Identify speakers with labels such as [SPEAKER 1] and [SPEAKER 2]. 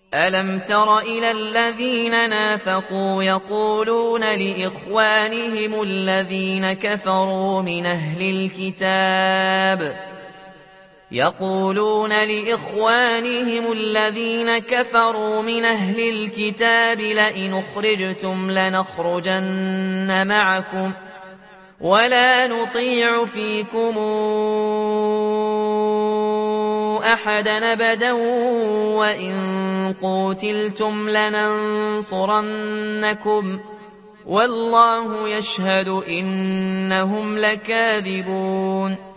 [SPEAKER 1] ألم تر إلى الذين نافقوا يقولون لإخوانهم الذين كفروا من أهل الكتاب لئن أخرجتم لنخرجن معكم ولا نطيع فيكم أحدا أبدا وإن قوتلتم لننصرنكم والله يشهد إنهم لكاذبون